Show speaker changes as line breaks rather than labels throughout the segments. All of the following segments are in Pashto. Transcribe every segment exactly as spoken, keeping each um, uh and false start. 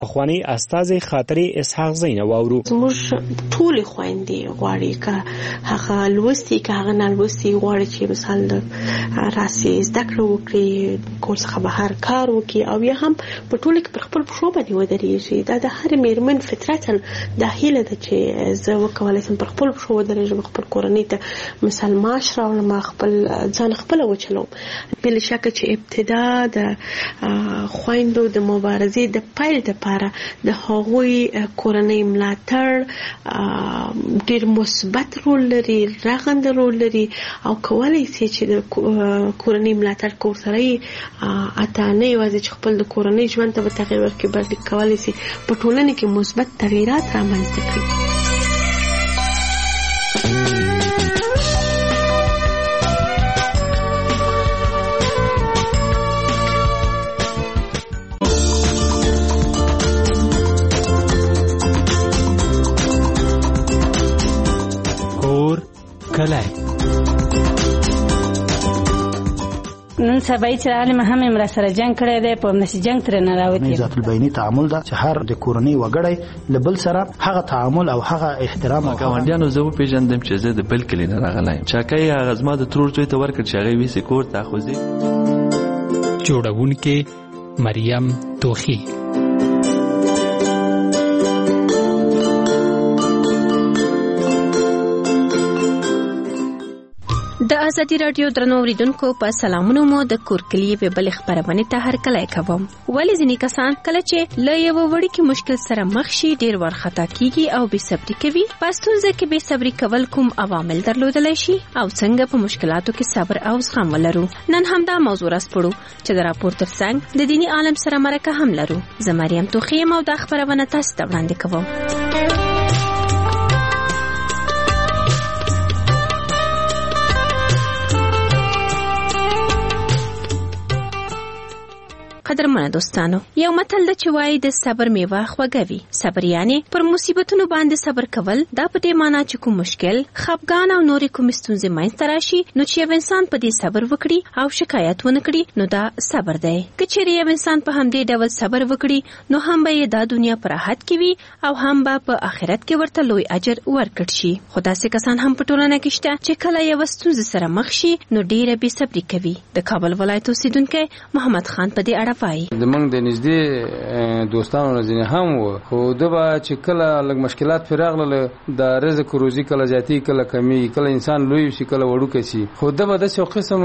اخوانی استازي خاطرې اسحاق زینه واورو.
زموږ ټول خويندې غواړي که هغه لوستي که هغه نه لوستي غواړي چې مثال د راسي زده کړه وکړي، کور څخه بهر کار وکړي او یا هم په ټوله کې پر خپل پښو باندې ودرېږي. دا د هر میرمن فطرتاً دا هیله ده چې زه وکولای شم پر خپل پښو ودرېږم، خپل کورنۍ ته مثال معاش راوړم، خپل ځان خپله وچلوم. بې شکه چې ابتدا د خویندو د مبارزې د پیل دپاره د هغوی کورنۍ ملاتړ ډېر مثبت رول لري، رغنده رول لري او کولی شي چې د کورنۍ ملاتړ کور سره یې اته نه یوازې چې خپل د کورنۍ ژوند ته به تغیر ورکړي بلکې کولی شي په ټولنه کې مثبت تغیرات رامنځته کړي.
نن سبا چې عالم هم امر سره جنگ کړی دی، په نشي جنگ تر نه راوتی.
ذات البینی تعامل دا چې هر د کورنۍ وګړی لبل سره هغه تعامل او هغه احترام او
ګاونډیانو زه پیژندم چې زه د بل کلی نه راغلایم. چاکای هغه زما د ترور ته ورکړ چې هغه وی سکور تاخذي.
جوړونکې مریم توخی.
د ازادي رادیو درنو اوریدونکو په سلامونو مو د کورکلی په بل خبرونه ته هر کله کوم. ولې ځینې کسان کله چې له یو وړي کې مشکل سره مخ شي ډیر ورخطا کیږي او بې صبري کوي. پښتونځ کې بې صبري کول کوم عوامل درلودلی شي او څنګه په مشکلاتو کې صبر او زغم ولرو. نن هم دا موضوع راسپړو چې د راپور ترڅنګ د دینی عالم سره مرکه هم لرو. زه مریم توخی او د خبرونه تاسو ته وړاندې کوم. قدرمنه دوستانو، یو متل د چې وایي د صبر میوه خوږه وي. صبر یعنی پر مصیبتونو باندې صبر کول. دا په دې معنی چې کوم مشکل، خفګان او نورې کوم ستونزې منځته راشي نو چې یو انسان په دې صبر وکړي او شکایت ونه کړي نو دا صبر دی. که چیرې یو انسان په همدې ډول صبر وکړي نو هم به یې دا دنیا په راحت کې وي او هم به په آخرت کې ورته لوی اجر ورکړ شي. خو داسې کسان هم په ټولنه کې شته چې کله یو ستونزه سره مخ شي نو ډیره بې صبري کوي. د کابل ولایت اوسیدونکی محمد خان په دې اړه
د موږ د نږدې دوستانو نه ځینې هم وو، خو ده به چې کله لږ مشکلات پرې راغلل د رزق روزي کله زیاتي کله کمی، کله انسان لوی شي کله وړوکی شي، خو ده به داسې یو قسم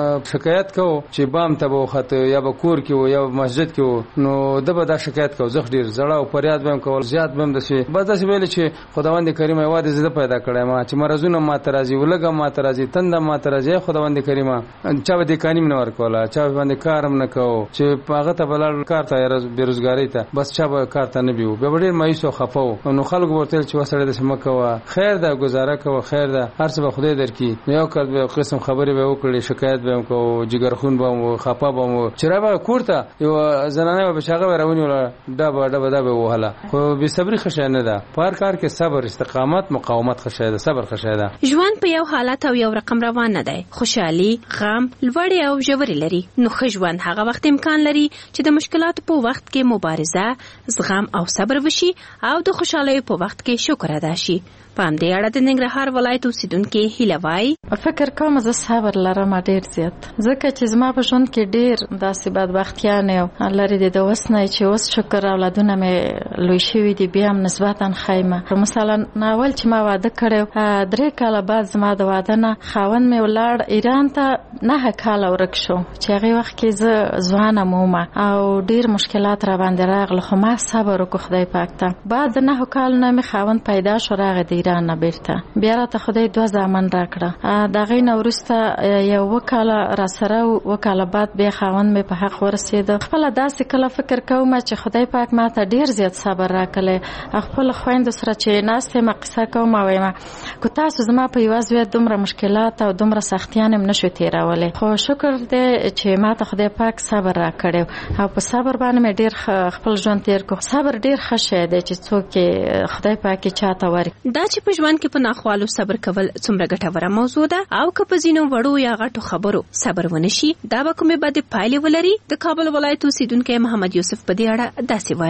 شکایت کوو چې بام ته به وخته یا به کور کې و یا مسجد کې و نو ده به دا شکایت کوو. زه ډېر زړه او فریاد به هم کول، زیات به هم داسې بس داسې ویل چې خداوند کریم یوازې زه پیدا کړی ما چې مرضونه ماته راځي، ولږه ماته راځي، تنده ماته راځي، خداوند کریم چا به دې کانیم نه ورکوله، چا باندې کار هم نه کوو چې هغه ته بلار کار ته بیروزګاری ته بس چا به کار ته نه بیو. بیا ډېر مایوس او خفه و. نو خلکو ورته چې وسړی داسې مه کوه، خیر ده ګزاره کوه، خیر ده هر څه به خدای درکړي. یو کال به قسم خبرې به وکړې، شکایت به هم کوو، جګرخون به هم خفه به هم چې را به کور ته یو زنانه به بچاغه به راونیوله ډبه ډبه دا به وهله. خو بې صبري ښه شی نه ده. په هر کار کې صبر، استقامت، مقاومت ښه شی ده. صبر ښه شی ده.
ژوند په یو حالت او یو رقم روان نه دی. خوشحالي، غم، لوړې او ژورې لري. نو ښه ژوند هغه وخت امکان لري چې د مشکلاتو په وخت کې مبارزه، زغم او صبر وشي او د خوشحالۍ په وخت کې شکر ادا شي. په همدې اړه د ننګرهار ولایت اوسیدونکي هیله وایي:
فکر کوم زه صبر لرم ډېر زیات، ځکه چې زما په ژوند کې ډېر داسې بدبختیانې او لرې دي د اوس نه چې اوس شکر اولادونه مې لوی شوي دي بیا هم نسبتا خیمه. مثلا اول چې ما واده کړی درې کاله بعد زما د واده نه خاوند مې ولاړ ایران ته، نه کاله ورک شو چې هغې وخت کې زه ځوانه مومه او ډېر مشکلات را باندې راغله، خو ما صبر وکړو خدای پاک ته. بعد د نهو کالو نه مې خاوند پیدا شو، راغی د ایران نه بیرته، بیا راته خدای دوه زامن راکړه. د هغې نه وروسته یو اووه کاله راسره و، اووه کاله بعد بیا خاوند مې په حق ورسېده. خپله داسې کله فکر کوم چې خدای پاک ما ته ډېر زیات صبر راکړی. خپلو خویندو سره چې ناست یم قصه کوم او وایم که تاسو زما په یوه زویه دومره مشکلات او دومره سختیان هم نشو تېرولی، خو شکر دی چې ما ته خدای پاک صبر راکړی او په صبر باندې مې ډېر خپل ژوند تېر کړو. صبر ډېر ښه شی دی چې څوک خدای پاک یې چاته ورکړي.
دا چې په ژوند کې په ناخوالو صبر کول څومره ګټوره موضوع ده او که په ځینو وړو یا غټو خبرو صبر ونه شي دا به کومې بدې پایلې ولري. د کابل ولایت اوسیدونکی محمد یوسف په دې اړه داسې وایي: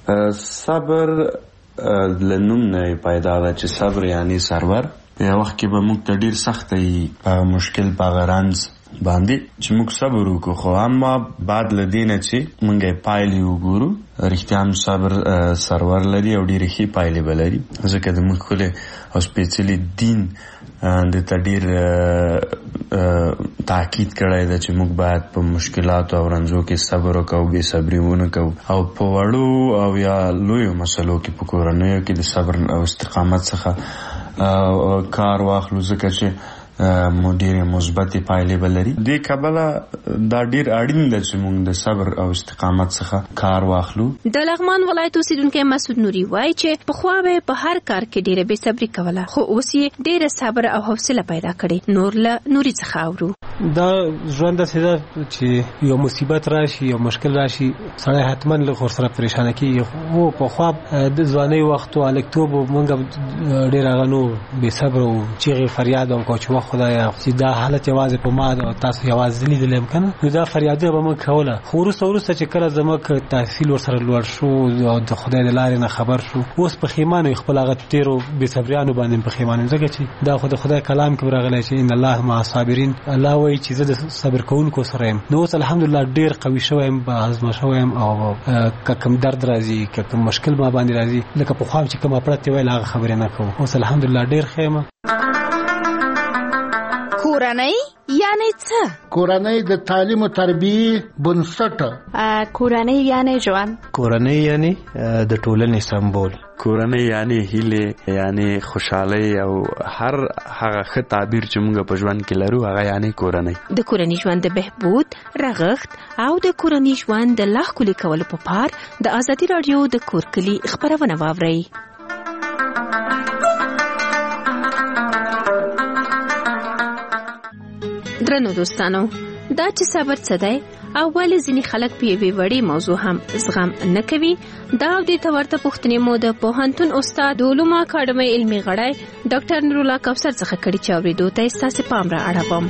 صبر لنوم نه پیدا ده چې صبر یعنی سرور. په وخت کې به موږ ته ډیر سخت وي په مشکل په غرانز باندې چې موږ صبر وکړو، خو اما بعد لدینه چې موږ یې پایلې وګورو رښتیا هم صبر سرور لري او ډېرې ښې پایلې به لري. ځکه د موږ ښکلی او سپېڅلي دین د ته ډېر تاکید کړی ده چې موږ باید په مشکلاتو او رنځو کې صبر وکړو، بې صبري ونه کوو او په وړو او یا لویو مسلو کې په کورنیو کې د صبر او استقامت څخه کار واخلو، ځکه چې ډېرې مثبتې پایلې به لري. دې کبله دا ډېر اړین ده چې موږ د صبر او استقامت څخه کار واخلو.
د لغمان ولایت اوسیدونکی مسعود نوري وایي چې پخوا به په هر کار کې ډېره بې صبري کوله، خو اوس یې ډېره صبر او حوصله پیدا کړې. نور له نوري څخه اورو.
دا ژوند داسې ده چې یو مصیبت راشي، یو مشکل راشي، سړی حتما لږ ورسره پریشانه کېږي. خو پخوا د ځوانۍ وخت او هلکتوب موږ ډېر هغه نو بې صبره وو، چیغې فریاد هم کوو چې خدایا چې دا حالت یوازې په ما ده او تاسو یوازې لیدلی یم که نه، نو دا فریادونه به موږ کوله. خو وروسته وروسته چې کله زموږ تحصیل ورسره لوړ شو او د خدای د لارې نه خبر شو، اوس پښیمانه یو خپل هغه تېرو بېصبریانو باندې پښیمانه یم، ځکه چې دا خو د خدای کلام کې راغلی چې ان الله مع الصابرین. الله وایي چې زه د صبر کوونکو سره یم. نو اوس الحمدلله ډېر قوي شوی یم، هضمه شوی یم او که کوم درد راځي، که کوم مشکل ما باندې راځي، لکه پخوا چې کومه پړتې ویل هغه خبرې نه کوو. اوس الحمدلله ډېر ښه یم.
کورنۍ یعنی څه؟
کورنۍ د تعلیم او تربیې بنسټ.
کورنۍ یعنی ژوند.
کورنۍ یعنی د ټولنې سمبول.
کورنۍ یعنی هیله، یعنی خوشحالي او هر هغه ښه تعبیر چې موږ په ژوند کې لرو هغه یعنی کورنۍ.
د کورنۍ ژوند د بهبود، رغښت او د کورنۍ ژوند د لا ښکلي کولو په پار د ازادي راډیو د کور کلي خپرونه واورئ. درنو دوستانو، دا چې صبر څه دی او ولې ځینې خلک په یوې وړې موضوع هم زغم نه کوي، دا او دې ته ورته پوښتنې مو د پوهنتون استاد د علومو اکاډمۍ علمي غړی ډاکټر نورالله کوثر څخه کړي چې اورېدو ته یې ستاسې پام را اړوم.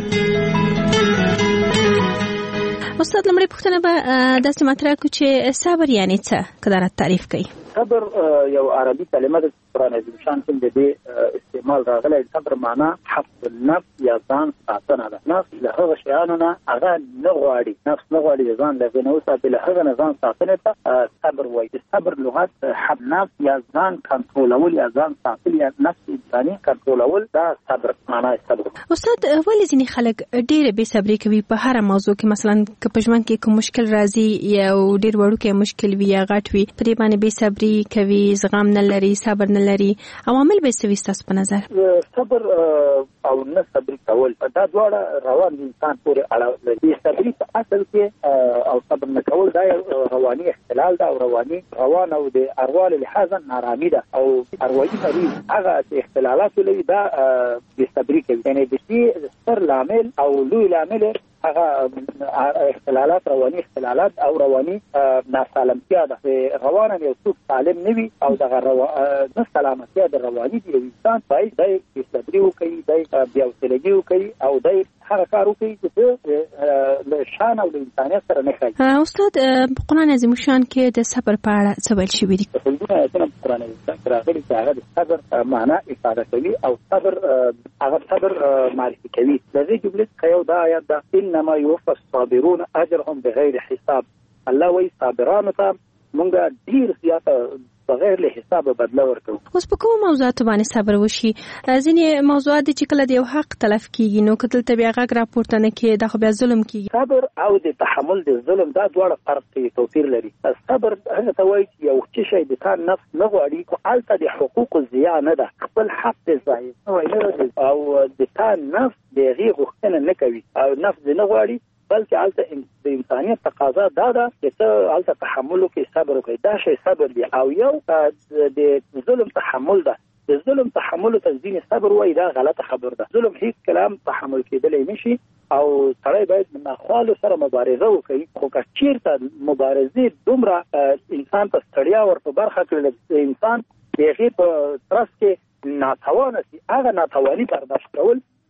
استاد، لومړۍ پوښتنه به داسې مطرح کړو چې صبر یعنې څه، که دا راته تعریف کوي.
صبر یو عربي کلمه ده، قرآن عظیم شان کې د دې استعمال راغلی. صبر معنا حفظ النفس یا ځان ساتنه ده. نفس له هغه شیانو نه هغه نه غواړي، نفس نه غواړي د ځان له هغې نه وساتي، له هغه نه ځان ساتنې ته صبر وایي. د صبر لغت حفظ نفس یا ځان کنټرولول یا ځان ساتل یا نفس انساني کنټرولول، دا صبر معنا صبر.
استاد، ولې ځینې خلک ډېره بې صبري کوي په هره موضوع کې؟ مثلا که په ژوند کې کوم مشکل راځي، یو ډېر وړوکی مشکل وي یا غټ وي، په دې باندې بې صبري کوي، زغم نه لري، صبر نه لري. عوامل به څه وي ستاسو په نظر؟
صبر او نه صبري کول دا دواړه روان انسان پورې اړه لري. صبري په اصل کې او صبر نه کول دا رواني اختلال ده او رواني روان او د ارواح لحاظا نارامي ده او ارواحي مریض هغه اختلالات لري، دا بې صبري کوي. یعنی د شي ستر لامل او لوی لامل هغه اختلالات، رواني اختلالات او رواني ناسالمتیا ده. روانه یو څوک سالم نه وي او دغه نه سلامتیا د رواني دی انسان باید د صبري وکړي، د بیا حوصلګي وکړي او د هغه کار وکړي چې له شان او د انسانیت سره نه کوي.
استاد، په قرآن عظیم شان کې د صبر په اړه څه ویل شوي دي؟
په قرآن عظیم شان کې راغلي چې هغه د صبر معنا افاده کوي او صبر هغه صبر معرفي کوي. د دې جملې څخه یو دا آیات ده، انما یوفى الصابرون اجرهم بغیر حساب. الله وایي صابرانو ته مونږ ډیر زیاته بغیر له حسابه بدله ورکوو.
اوس په کومو موضوعاتو باندې صبر وشي؟ ځینې موضوعات دي چې کله د یو حق تلف کېږي، نو که دلته بیا غږ راپورته نه کړي، دا خو بیا ظلم کېږي.
صبر او د تحمل د ظلم دا دواړه فرق کوي، توپیر لري. صبر هغه ته وایي چې یو څه شی د تا نفس نه غواړي، خو هلته د حقوقو ضیاع نه ده، خپل حق دې ضایع شوی نه دی او د تا نفس د هغې غوښتنه نه کوي او نفس دې نه غواړي، بلکې هلته د انسانیت تقاضا دا ده چې ته هلته تحمل وکړې، صبر وکړې. دا شی صبر دی. او یو د ظلم تحمل ده. د ظلم تحمل ته ځینې صبر وایي، دا غلطه خبر ده. ظلم هیڅ کلام تحمل کېدلی نشي او سړی باید د ناخوالو سره مبارزه وکړي. خو که چېرته مبارزې دومره انسان ته ستړیا ور په برخه کړي، انسان د هغې په ترڅ کې ناتوانه شي، هغه ناتواني برداشت کول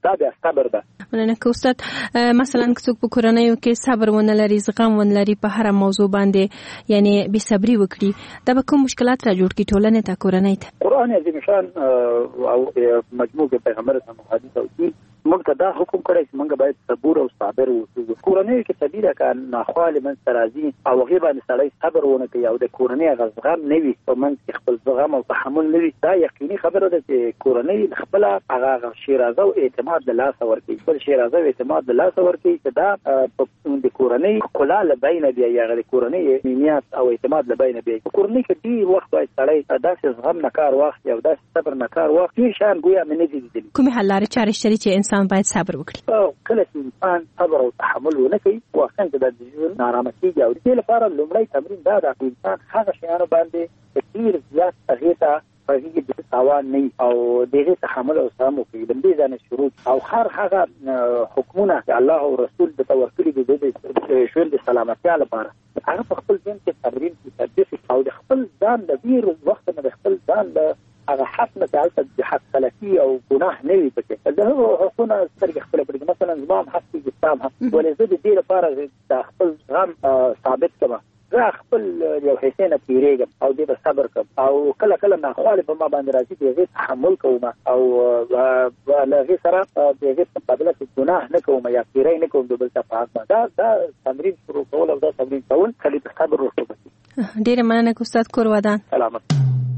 دا د صبر ده.
مننه که استاد مثلا که څوک په کورنیو کې صبر ونه لري، زغم ونه لري، په هر موضوع باندې یعنی بې صبري وکړي، دا به کوم مشکلات را جوړ کړي ټولنې ته، کورنۍ ته؟
قرآن عظیم شان او مجموع کې پیغمبر اسلام حدیث او دین موږ ته دا حکم کړی چې موږ باید صبور او صابر اوسو. کورنۍ کې طبیعي کا ناخواله من سرازي او غیبه باندې سړی صبر ونه کوي او د کورنۍ غزغم نه وي او من خپل زغم او تحمل نه وي، دا یقیني خبره ده چې کورنۍ خپل هغه شیرازه او اعتماد د لاس ورکړي، خپل شیرازه او اعتماد د لاس ورکړي چې دا د کورنۍ کلا لبین دی یا د کورنۍ نیت او اعتماد لبین دی. کورنۍ کې ډیر وخت باید سړی داسې زغم نه کار واخلي او داسې صبر نه کار واخلي شان ګویا مې نه دي. کومې حل لارې چارې شته چې انسان باید صبر وکړي؟ کله چې انسان صبر او تحمل ونه کوي واقعا د ژوند نارامه کیږي او د دې لپاره لومړی تمرین دا ده چې انسان هغه شیانو باندې ډیر زیات هغې ته هغې د تاوان نه او د هغې تحمل او زغم وکړي. د دې ځانه شروع او هر هغه حکمونه چې الله او رسول د ورکړي دي د ژوند د سلامتیا لپاره هغه په خپل ژوند کې تمرین کړي او د خپل ځان د ډیر وخت نه د خپل ځان د هغه حق نه تعلق د حق خلقي او ګناه نه وي پکې د هغو حقونه سترګې خپل پرې مثلا زما حق دي اسلام حق ولې زه د دې لپاره د خپل غم ثابت کړم، زه خپل یو حسین پیریږم او دې په صبر کوم او کله کله ناخواله په ما باندې راځي چې زه تحمل کوم او له هغې سره د هغې په مقابله کې ګناه نه کوم یا پیری نه کوم د بل څه په حق. دا دا تمرین شروع کول او دا تمرین کول خلي په صبر ورسره.
ډېره مننه استاد کور ودان.
سلامت.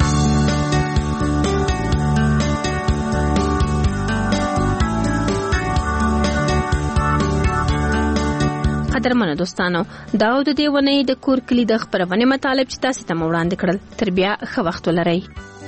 قدرمنو دوستانو، دا د دې ونې د کور کلی د خبرونه مطالب چې تاسو ته وړاندې کړل. تر بیا ښه وخت ولرئ.